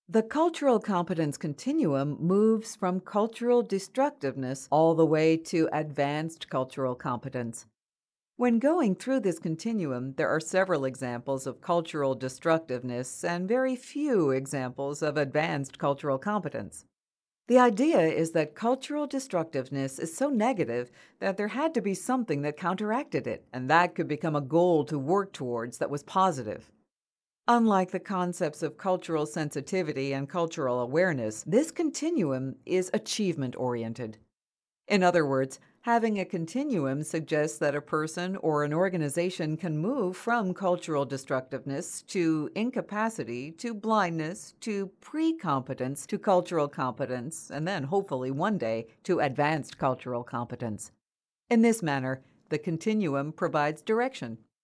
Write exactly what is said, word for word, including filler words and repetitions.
The cultural competence continuum moves from cultural destructiveness all the way to advanced cultural competence. When going through this continuum, there are several examples of cultural destructiveness and very few examples of advanced cultural competence. The idea is that cultural destructiveness is so negative that there had to be something that counteracted it, and that could become a goal to work towards that was positive. Unlike the concepts of cultural sensitivity and cultural awareness, this continuum is achievement oriented. In other words, having a continuum suggests that a person or an organization can move from cultural destructiveness to incapacity to blindness to pre-competence to cultural competence, and then hopefully one day to advanced cultural competence. In this manner, the continuum provides direction.